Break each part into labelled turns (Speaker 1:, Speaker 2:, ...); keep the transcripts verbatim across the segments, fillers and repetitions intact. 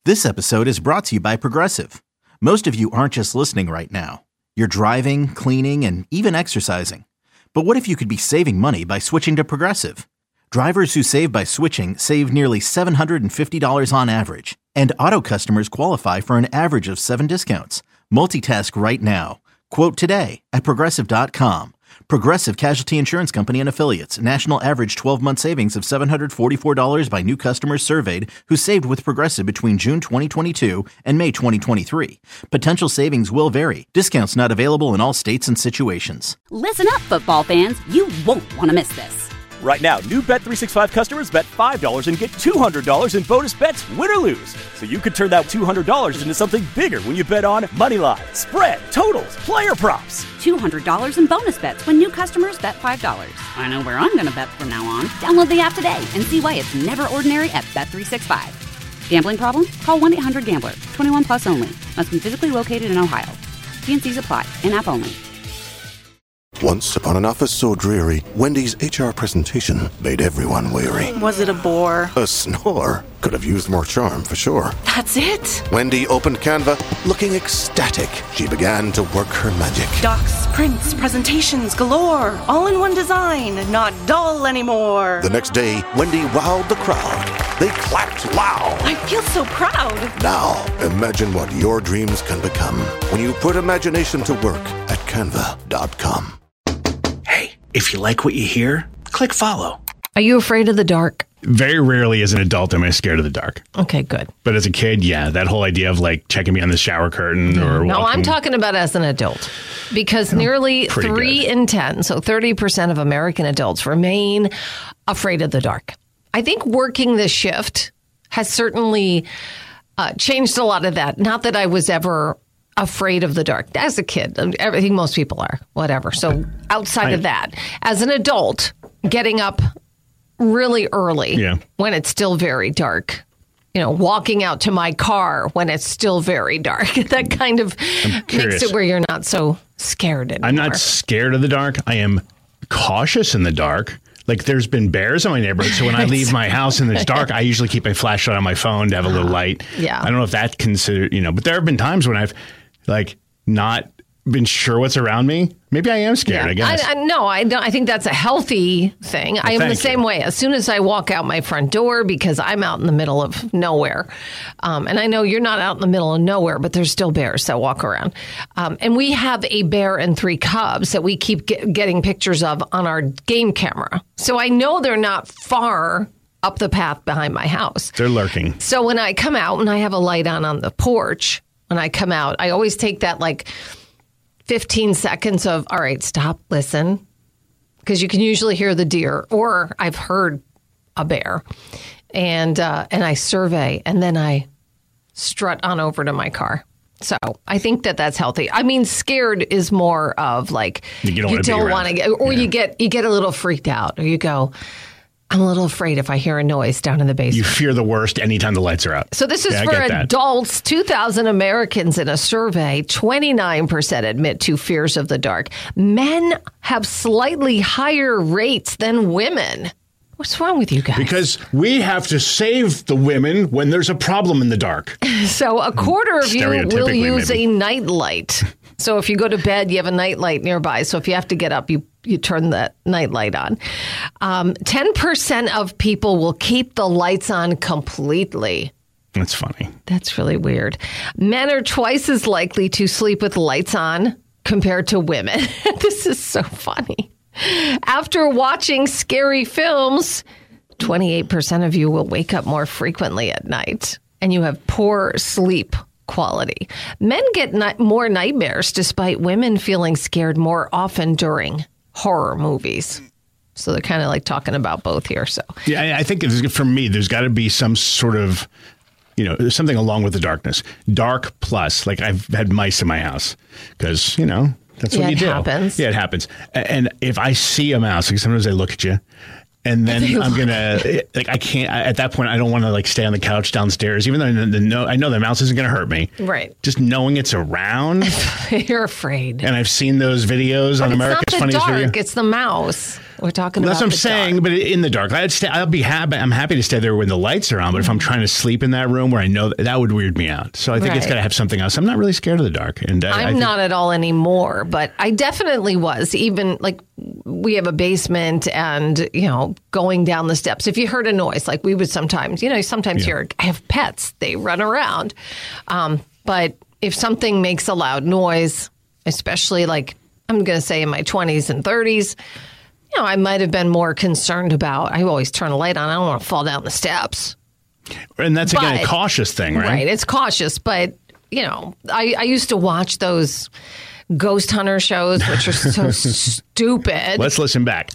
Speaker 1: This episode is brought to you by Progressive. Most of you aren't just listening right now. You're driving, cleaning, and even exercising. But what if you could be saving money by switching to Progressive? Drivers who save by switching save nearly seven hundred fifty dollars on average. And auto customers qualify for an average of seven discounts. Multitask right now. Quote today at Progressive dot com. Progressive Casualty Insurance Company and Affiliates. National average twelve-month savings of seven hundred forty-four dollars by new customers surveyed who saved with Progressive between June twenty twenty-two and May twenty twenty-three. Potential savings will vary. Discounts not available in all states and situations.
Speaker 2: Listen up, football fans. You won't want to miss this.
Speaker 3: Right now, new Bet three sixty-five customers bet five dollars and get two hundred dollars in bonus bets, win or lose. So you could turn that two hundred dollars into something bigger when you bet on money line, spread, totals, player props.
Speaker 2: two hundred dollars in bonus bets when new customers bet five dollars. I know where I'm going to bet from now on. Download the app today and see why it's never ordinary at Bet three sixty-five. Gambling problem? Call one eight hundred gambler. twenty-one plus only. Must be physically located in Ohio. T and C's apply. In-app only.
Speaker 4: Once upon an office so dreary, Wendy's H R presentation made everyone weary.
Speaker 5: Was it a bore?
Speaker 4: A snore. Could have used more charm for sure.
Speaker 5: That's it?
Speaker 4: Wendy opened Canva, looking ecstatic. She began to work her magic.
Speaker 5: Docs, prints, presentations galore. All in one design, not dull anymore.
Speaker 4: The next day, Wendy wowed the crowd. They clapped loud.
Speaker 5: I feel so proud.
Speaker 4: Now, imagine what your dreams can become when you put imagination to work at canva dot com.
Speaker 6: Hey, if you like what you hear, click follow.
Speaker 7: Are you afraid of the dark?
Speaker 8: Very rarely as an adult am I scared of the dark.
Speaker 7: Okay, good.
Speaker 8: But as a kid, yeah, that whole idea of like checking me on the shower curtain or
Speaker 7: No,
Speaker 8: walking.
Speaker 7: I'm talking about as an adult. Because oh, nearly three
Speaker 8: good.
Speaker 7: in ten, so thirty percent of American adults remain afraid of the dark. I think working this shift has certainly uh, changed a lot of that. Not that I was ever afraid of the dark as a kid. I think most people are, whatever. So outside I, of that, as an adult, getting up really early
Speaker 8: yeah.
Speaker 7: when it's still very dark, you know, walking out to my car when it's still very dark, that kind of makes it where you're not so scared anymore.
Speaker 8: I'm not scared of the dark. I am cautious in the dark. Like, there's been bears in my neighborhood, so when I leave my house and it's dark, I usually keep my flashlight on my phone to have a little light.
Speaker 7: Yeah.
Speaker 8: I don't know if that considered, you know, but there have been times when I've, like, not been sure what's around me. Maybe I am scared,
Speaker 7: yeah.
Speaker 8: I guess.
Speaker 7: I, I, no, I don't. I think that's a healthy thing. Well, I am the same
Speaker 8: you.
Speaker 7: way. As soon as I walk out my front door, because I'm out in the middle of nowhere, um, and I know you're not out in the middle of nowhere, but there's still bears that walk around. Um, and we have a bear and three cubs that we keep get, getting pictures of on our game camera. So I know they're not far up the path behind my house.
Speaker 8: They're lurking.
Speaker 7: So when I come out and I have a light on on the porch, when I come out, I always take that like fifteen seconds of, all right, stop, listen, because you can usually hear the deer, or I've heard a bear, and uh, and I survey, and then I strut on over to my car. So I think that that's healthy. I mean, scared is more of like
Speaker 8: you don't,
Speaker 7: you don't want to get, or
Speaker 8: yeah.
Speaker 7: you get you get a little freaked out, or you go, I'm a little afraid if I hear a noise down in the basement.
Speaker 8: You fear the worst anytime the lights are out.
Speaker 7: So this is
Speaker 8: yeah,
Speaker 7: for adults. two thousand Americans in a survey, twenty-nine percent admit to fears of the dark. Men have slightly higher rates than women. What's wrong with you guys?
Speaker 8: Because we have to save the women when there's a problem in the dark.
Speaker 7: So a quarter of you will use
Speaker 8: maybe.
Speaker 7: a night light. So if you go to bed, you have a night light nearby. So if you have to get up, you you turn that night light on. Um, ten percent of people will keep the lights on completely.
Speaker 8: That's funny.
Speaker 7: That's really weird. Men are twice as likely to sleep with lights on compared to women. This is so funny. After watching scary films, twenty-eight percent of you will wake up more frequently at night, and you have poor sleep quality. Men get ni- more nightmares despite women feeling scared more often during horror movies. So they're kind of like talking about both here. So
Speaker 8: yeah, I think for me, there's got to be some sort of, you know, there's something along with the darkness. Dark plus, like I've had mice in my house because, you know, that's what
Speaker 7: yeah,
Speaker 8: you
Speaker 7: it
Speaker 8: do.
Speaker 7: Happens.
Speaker 8: Yeah, it happens. And if I see a mouse, like sometimes I look at you. And then I'm going to, like, I can't, at that point, I don't want to, like, stay on the couch downstairs, even though I know, I know the mouse isn't going to hurt me.
Speaker 7: Right.
Speaker 8: Just knowing it's around.
Speaker 7: You're afraid.
Speaker 8: And I've seen those videos
Speaker 7: but
Speaker 8: on
Speaker 7: it's
Speaker 8: America's
Speaker 7: not the
Speaker 8: Funniest
Speaker 7: dark,
Speaker 8: Video.
Speaker 7: It's the mouse. We're talking
Speaker 8: That's
Speaker 7: about
Speaker 8: what I'm saying,
Speaker 7: dark.
Speaker 8: but in the dark. I'd stay, I'll be happy. I'm happy to stay there when the lights are on, but if I'm trying to sleep in that room where I know that, that would weird me out. So I think
Speaker 7: Right.
Speaker 8: it's got to have something else. I'm not really scared of the dark. And I,
Speaker 7: I'm
Speaker 8: I think,
Speaker 7: not at all anymore, but I definitely was. Even like we have a basement and, you know, going down the steps. If you heard a noise, like we would sometimes, you know, sometimes
Speaker 8: Yeah.
Speaker 7: you're, I have pets, they run around. Um, but if something makes a loud noise, especially like I'm going to say in my twenties and thirties, you know, I might have been more concerned about, I always turn a light on. I don't want to fall down the steps.
Speaker 8: And that's, again,
Speaker 7: But-
Speaker 8: a cautious thing, right?
Speaker 7: Right. It's cautious, but, you know, I, I used to watch those ghost hunter shows, which are so stupid.
Speaker 8: Let's listen back.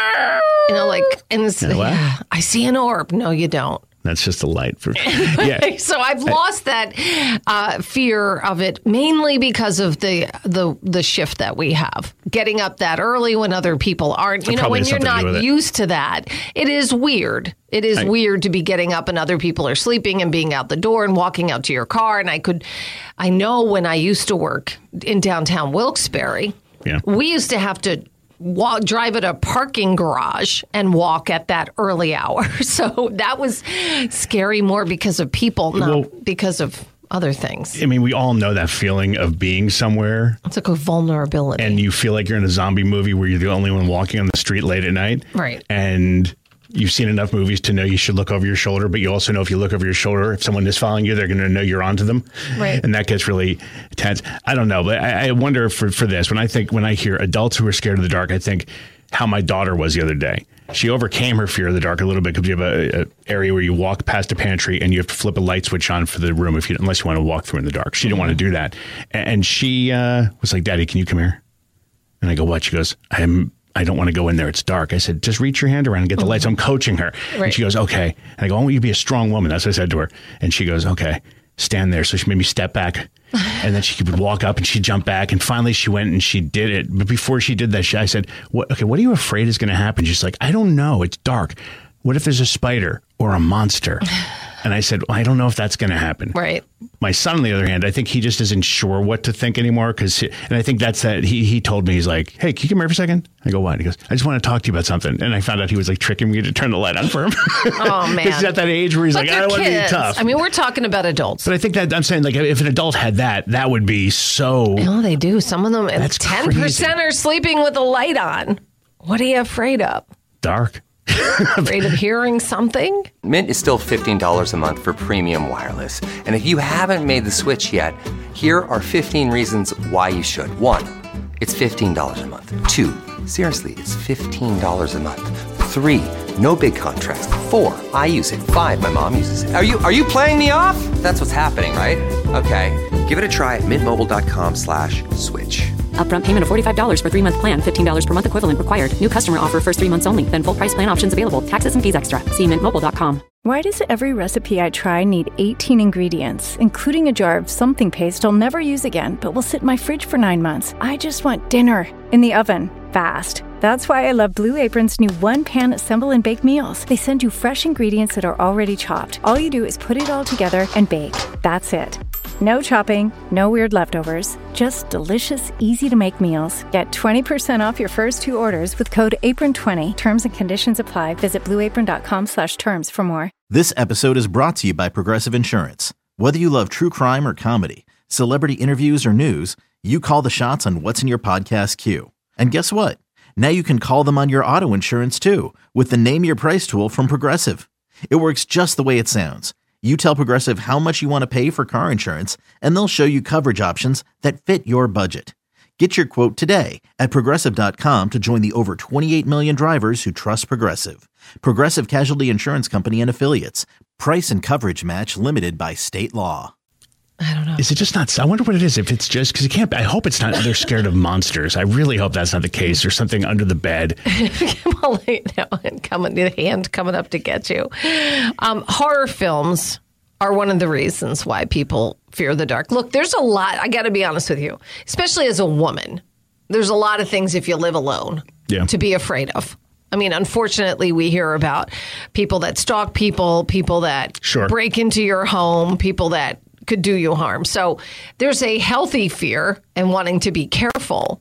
Speaker 7: You know, like, and it's,
Speaker 8: Yeah, what?
Speaker 7: yeah, I see an orb. No, you don't.
Speaker 8: That's just a light. For yeah.
Speaker 7: So I've lost that uh, fear of it mainly because of the the the shift that we have. Getting up that early when other people aren't. You
Speaker 8: That
Speaker 7: know,
Speaker 8: probably
Speaker 7: when
Speaker 8: has
Speaker 7: you're
Speaker 8: something to do
Speaker 7: not
Speaker 8: with it.
Speaker 7: used to that, it is weird. It is
Speaker 8: I-
Speaker 7: weird to be getting up and other people are sleeping and being out the door and walking out to your car. And I could, I know when I used to work in downtown Wilkes-Barre,
Speaker 8: Yeah.
Speaker 7: we used to have to walk, drive at a parking garage and walk at that early hour. So that was scary more because of people, not
Speaker 8: Well-
Speaker 7: because of other things.
Speaker 8: I mean, we all know that feeling of being somewhere
Speaker 7: It's like a vulnerability.
Speaker 8: and you feel like you're in a zombie movie where you're the only one walking on the street late at night.
Speaker 7: Right.
Speaker 8: And you've seen enough movies to know you should look over your shoulder, but you also know if you look over your shoulder, if someone is following you, they're going to know you're onto them.
Speaker 7: Right.
Speaker 8: And that gets really tense. I don't know, but I, I wonder for, for this, when I think, when I hear adults who are scared of the dark, I think how my daughter was the other day. She overcame her fear of the dark a little bit because you have a, a area where you walk past a pantry and you have to flip a light switch on for the room if you, unless you want to walk through in the dark. She didn't want to do that. And she uh, was like, Daddy, can you come here? And I go, what? She goes, I'm, I don't want to go in there. It's dark. I said, just reach your hand around and get the lights. I'm coaching her.
Speaker 7: Right.
Speaker 8: And she goes, okay. And I go, I want you to be a strong woman. That's what I said to her. And she goes, okay, stand there. So she made me step back. And then she would walk up and she'd jump back. And finally she went and she did it. But before she did that, she, I said, what, okay, what are you afraid is going to happen? She's like, I don't know. It's dark. What if there's a spider or a monster? And I said, well, I don't know if that's going to happen.
Speaker 7: Right.
Speaker 8: My son, on the other hand, I think he just isn't sure what to think anymore. Because, and I think that's that. He he told me, he's like, hey, can you come here for a second? I go, what? He goes, I just want to talk to you about something. And I found out he was like tricking me to turn the light on for him.
Speaker 7: Oh, man.
Speaker 8: Because he's at that age where he's
Speaker 7: But
Speaker 8: like, I
Speaker 7: they're
Speaker 8: don't want to be
Speaker 7: kids.
Speaker 8: tough.
Speaker 7: I mean, we're talking about adults.
Speaker 8: But I think that I'm saying, like, if an adult had that, that would be so.
Speaker 7: No, they do. Some of them,
Speaker 8: That's
Speaker 7: ten percent are sleeping with a light on. What are you afraid of?
Speaker 8: Dark.
Speaker 7: Afraid of hearing something?
Speaker 9: Mint is still fifteen dollars a month for premium wireless. And if you haven't made the switch yet, here are fifteen reasons why you should. One, it's fifteen dollars a month. Two, seriously, it's fifteen dollars a month. Three, no big contrast. Four, I use it. Five, my mom uses it. Are you are you playing me off? That's what's happening, right? Okay, give it a try at mintmobile.com slash switch.
Speaker 10: Upfront payment of forty-five dollars for three-month plan, fifteen dollars per month equivalent required. New customer offer first three months only. Then full price plan options available. Taxes and fees extra. See mint mobile dot com.
Speaker 11: Why does every recipe I try need eighteen ingredients, including a jar of something paste I'll never use again, but will sit in my fridge for nine months? I just want dinner in the oven, fast. That's why I love Blue Apron's new one-pan assemble and bake meals. They send you fresh ingredients that are already chopped. All you do is put it all together and bake. That's it. No chopping, no weird leftovers, just delicious, easy-to-make meals. Get twenty percent off your first two orders with code apron twenty. Terms and conditions apply. Visit blueapron.com slash terms for more.
Speaker 1: This episode is brought to you by Progressive Insurance. Whether you love true crime or comedy, celebrity interviews or news, you call the shots on what's in your podcast queue. And guess what? Now you can call them on your auto insurance too with the Name Your Price tool from Progressive. It works just the way it sounds. You tell Progressive how much you want to pay for car insurance, and they'll show you coverage options that fit your budget. Get your quote today at Progressive dot com to join the over twenty-eight million drivers who trust Progressive. Progressive Casualty Insurance Company and Affiliates. Price and coverage match limited by state law.
Speaker 7: I don't know.
Speaker 8: Is it just not? I wonder what it is. If it's just because it can't. I hope it's not. They're scared of monsters. I really hope that's not the case. Or something under the bed.
Speaker 7: Well, you know, and coming, the hand coming up to get you. Um, horror films are one of the reasons why people fear the dark. Look, there's a lot. I got to be honest with you, especially as a woman. There's a lot of things if you live alone
Speaker 8: Yeah.
Speaker 7: to be afraid of. I mean, unfortunately, we hear about people that stalk people, people that
Speaker 8: Sure.
Speaker 7: break into your home, people that could do you harm. So there's a healthy fear and wanting to be careful.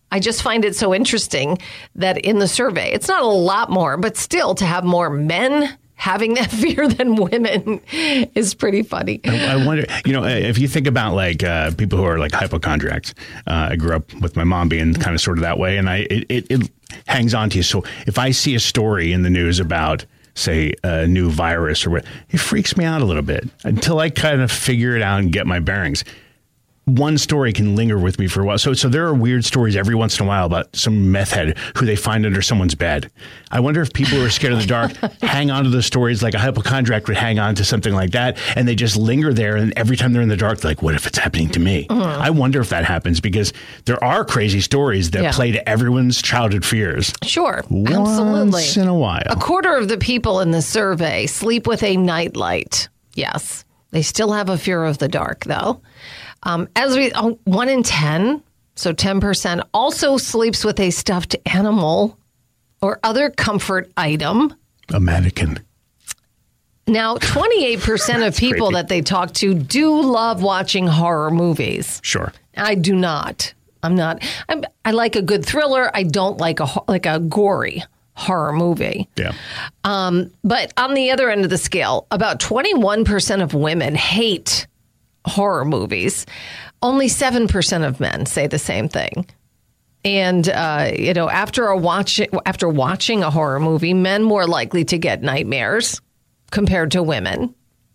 Speaker 7: I just find it so interesting that in the survey, it's not a lot more, but still to have more men having that fear than women is pretty funny.
Speaker 8: I, I wonder, you know, if you think about like uh, people who are like hypochondriacs, uh, I grew up with my mom being kind of sort of that way, and I it, it, it hangs on to you. So if I see a story in the news about, say, a new virus or what, it freaks me out a little bit until I kind of figure it out and get my bearings. One story can linger with me for a while. So so there are weird stories every once in a while about some meth head who they find under someone's bed. I wonder if people who are scared of the dark hang on to those stories like a hypochondriac would hang on to something like that, and they just linger there, and every time they're in the dark, they're like, what if it's happening to me? Mm-hmm. I wonder if that happens, because there are crazy stories that yeah. play to everyone's childhood fears.
Speaker 7: Sure,
Speaker 8: once
Speaker 7: absolutely.
Speaker 8: Once in a while.
Speaker 7: A quarter of the people in the survey sleep with a nightlight. Yes. They still have a fear of the dark, though. Um, as we, oh, one in ten, so ten percent, also sleeps with a stuffed animal or other comfort item.
Speaker 8: A mannequin.
Speaker 7: Now, twenty-eight percent of people
Speaker 8: creepy.
Speaker 7: that they talk to do love watching horror movies.
Speaker 8: Sure.
Speaker 7: I do not. I'm not. I'm, I like a good thriller. I don't like a like a gory horror movie.
Speaker 8: Yeah.
Speaker 7: Um, but on the other end of the scale, about twenty-one percent of women hate horror movies. Only seven percent of men say the same thing. And, uh, you know, after a watch, after watching a horror movie, men more likely to get nightmares compared to women.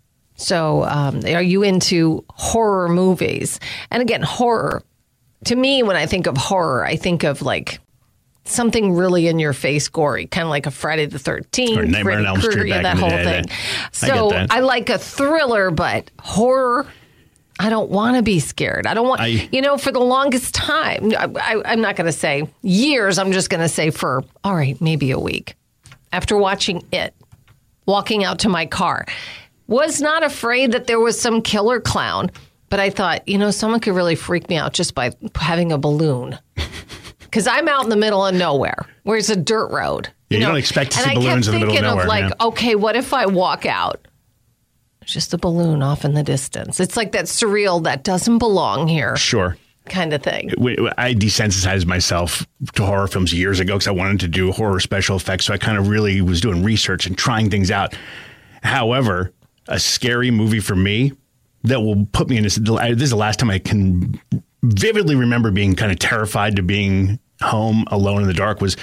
Speaker 7: So um, are you into horror movies? And again, horror, to me, when I think of horror, I think of like something really in your face, gory, kind of like a Friday the thirteenth,
Speaker 8: or Nightmare on Elm Street,
Speaker 7: yeah, that whole
Speaker 8: day,
Speaker 7: thing.
Speaker 8: That,
Speaker 7: so
Speaker 8: I,
Speaker 7: I like a thriller, but horror, I don't want to be scared. I don't want, I, you know, for the longest time, I, I, I'm not going to say years. I'm just going to say for, all right, maybe a week. After watching it, walking out to my car, was not afraid that there was some killer clown. But I thought, you know, someone could really freak me out just by having a balloon. Because I'm out in the middle of nowhere, where it's a dirt road.
Speaker 8: Yeah, you,
Speaker 7: know?
Speaker 8: don't expect to
Speaker 7: and
Speaker 8: see balloons in the middle of nowhere.
Speaker 7: Of like,
Speaker 8: yeah.
Speaker 7: okay, what if I walk out? There's just a balloon off in the distance. It's like that surreal, that doesn't belong here.
Speaker 8: Sure.
Speaker 7: Kind of thing.
Speaker 8: I desensitized myself to horror films years ago because I wanted to do horror special effects. So I kind of really was doing research and trying things out. However, a scary movie for me that will put me in this, this is the last time I can vividly remember being kind of terrified to being home alone in the dark was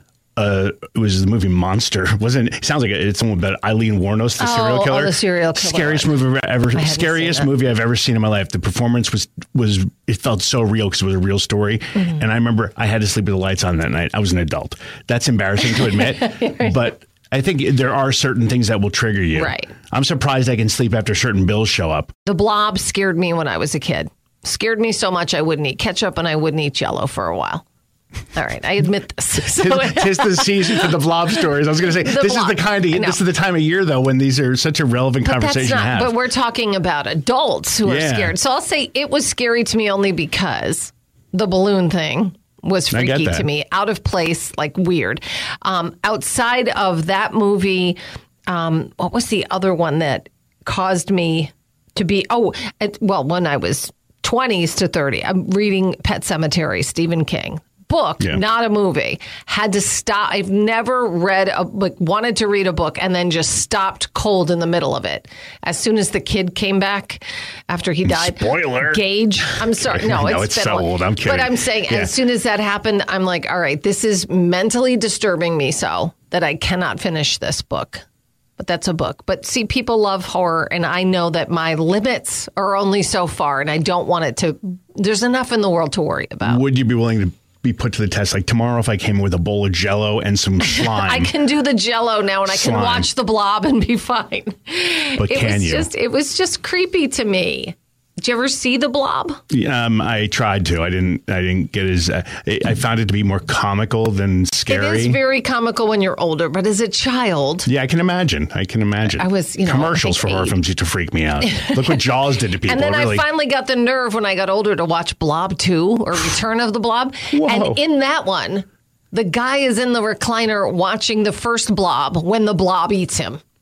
Speaker 8: uh, it was the movie Monster. Wasn't it sounds like it's someone about Eileen Wuornos, the
Speaker 7: oh,
Speaker 8: serial killer.
Speaker 7: Oh, the serial killer.
Speaker 8: Scariest movie ever. Scariest movie I've ever seen in my life. The performance was was it felt so real because it was a real story. Mm-hmm. And I remember I had to sleep with the lights on that night. I was an adult. That's embarrassing to admit, right. But I think there are certain things that will trigger you.
Speaker 7: Right.
Speaker 8: I'm surprised I can sleep after certain bills show up.
Speaker 7: The Blob scared me when I was a kid. Scared me so much I wouldn't eat ketchup and I wouldn't eat Jell-O for a while. All right, I admit this. So,
Speaker 8: tis the season for the Blob stories. I was going to say
Speaker 7: the
Speaker 8: this
Speaker 7: blob.
Speaker 8: is the kind of
Speaker 7: no.
Speaker 8: this is the time of year though when these are such a relevant
Speaker 7: but
Speaker 8: conversation
Speaker 7: that's not,
Speaker 8: to have.
Speaker 7: But we're talking about adults who
Speaker 8: yeah.
Speaker 7: are scared. So I'll say it was scary to me only because the balloon thing was freaky to me, out of place, like weird. Um, outside of that movie, um, what was the other one that caused me to be? Oh, it, well, when I was twenties to thirty, I'm reading Pet Sematary, Stephen King. Book, yeah. Not a movie. Had to stop. I've never read a like wanted to read a book and then just stopped cold in the middle of it. As soon as the kid came back after he died.
Speaker 8: Spoiler.
Speaker 7: Gage. I'm sorry. No,
Speaker 8: no
Speaker 7: it's,
Speaker 8: it's so old. I'm kidding.
Speaker 7: But I'm saying
Speaker 8: yeah.
Speaker 7: as soon as that happened, I'm like, all right, this is mentally disturbing me so that I cannot finish this book. But that's a book. But see, people love horror, and I know that my limits are only so far, and I don't want it to. There's enough in the world to worry about.
Speaker 8: Would you be willing to be put to the test? Like tomorrow, if I came with a bowl of Jell-O and some slime.
Speaker 7: I can do the Jell-O now, and I
Speaker 8: slime.
Speaker 7: can watch the Blob and be fine.
Speaker 8: But
Speaker 7: it
Speaker 8: can
Speaker 7: was
Speaker 8: you?
Speaker 7: Just, it was just creepy to me. Did you ever see the Blob?
Speaker 8: Um, I tried to. I didn't. I didn't get as. Uh, I found it to be more comical than scary.
Speaker 7: It is very comical when you're older, but as a child,
Speaker 8: yeah, I can imagine. I can imagine.
Speaker 7: I was, you know,
Speaker 8: commercials for horror films used to freak me out. Look what Jaws did to people.
Speaker 7: And then
Speaker 8: really.
Speaker 7: I finally got the nerve when I got older to watch Blob two or Return of the Blob.
Speaker 8: Whoa.
Speaker 7: And in that one, the guy is in the recliner watching the first Blob when the Blob eats him.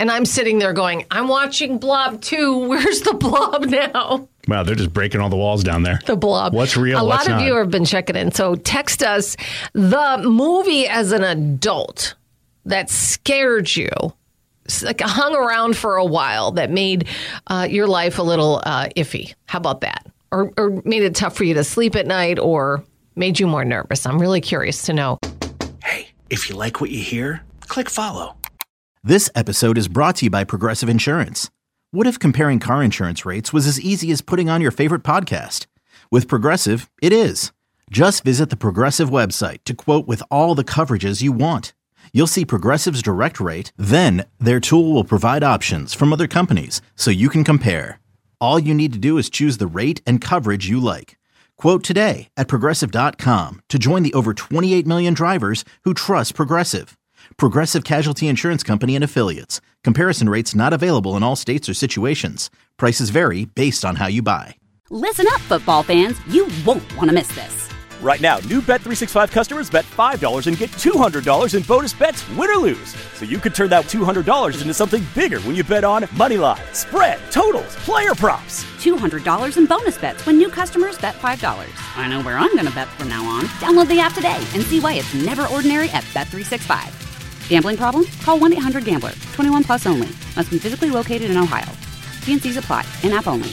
Speaker 7: And I'm sitting there going, I'm watching Blob two. Where's the Blob now?
Speaker 8: Wow, they're just breaking all the walls down there.
Speaker 7: The Blob.
Speaker 8: What's real,
Speaker 7: A
Speaker 8: what's
Speaker 7: lot of
Speaker 8: not?
Speaker 7: you have been checking in. So text us the movie as an adult that scared you, like hung around for a while, that made uh, your life a little uh, iffy. How about that? Or, or made it tough for you to sleep at night, or made you more nervous. I'm really curious to know.
Speaker 6: Hey, if you like what you hear, click follow.
Speaker 1: This episode is brought to you by Progressive Insurance. What if comparing car insurance rates was as easy as putting on your favorite podcast? With Progressive, it is. Just visit the Progressive website to quote with all the coverages you want. You'll see Progressive's direct rate, then their tool will provide options from other companies so you can compare. All you need to do is choose the rate and coverage you like. Quote today at Progressive dot com to join the over twenty-eight million drivers who trust Progressive. Progressive Casualty Insurance Company and Affiliates. Comparison rates not available in all states or situations. Prices vary based on how you buy.
Speaker 2: Listen up, football fans. You won't want to miss this.
Speaker 3: Right now, new Bet three sixty-five customers bet five dollars and get two hundred dollars in bonus bets, win or lose. So you could turn that two hundred dollars into something bigger when you bet on money line, spread, totals, player props.
Speaker 2: two hundred dollars in bonus bets when new customers bet five dollars. I know where I'm going to bet from now on. Download the app today and see why it's never ordinary at Bet three sixty-five. Gambling problem? Call one eight hundred gambler. twenty-one plus only. Must be physically located in Ohio. T and C's apply. In-app only.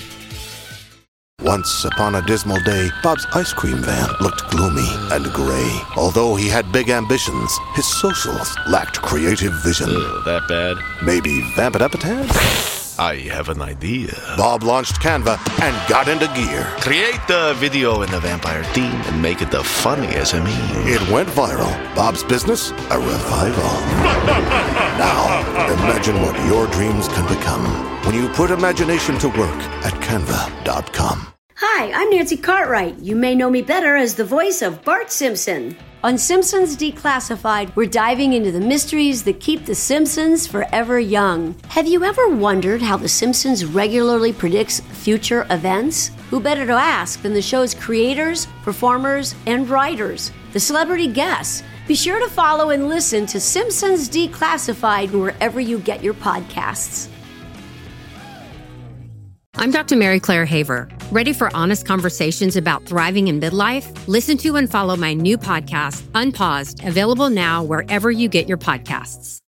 Speaker 4: Once upon a dismal day, Bob's ice cream van looked gloomy and gray. Although he had big ambitions, his socials lacked creative vision.
Speaker 12: Uh, that bad?
Speaker 4: Maybe vamp it up a tad?
Speaker 12: I have an idea.
Speaker 4: Bob launched Canva and got into gear.
Speaker 12: Create the video in the vampire theme and make it the funniest I mean.
Speaker 4: It went viral. Bob's business, a revival. Now, imagine what your dreams can become when you put imagination to work at Canva dot com.
Speaker 13: Hi, I'm Nancy Cartwright. You may know me better as the voice of Bart Simpson. On Simpsons Declassified, we're diving into the mysteries that keep the Simpsons forever young. Have you ever wondered how the Simpsons regularly predicts future events? Who better to ask than the show's creators, performers, and writers, the celebrity guests? Be sure to follow and listen to Simpsons Declassified wherever you get your podcasts.
Speaker 14: I'm Doctor Mary Claire Haver. Ready for honest conversations about thriving in midlife? Listen to and follow my new podcast, Unpaused, available now wherever you get your podcasts.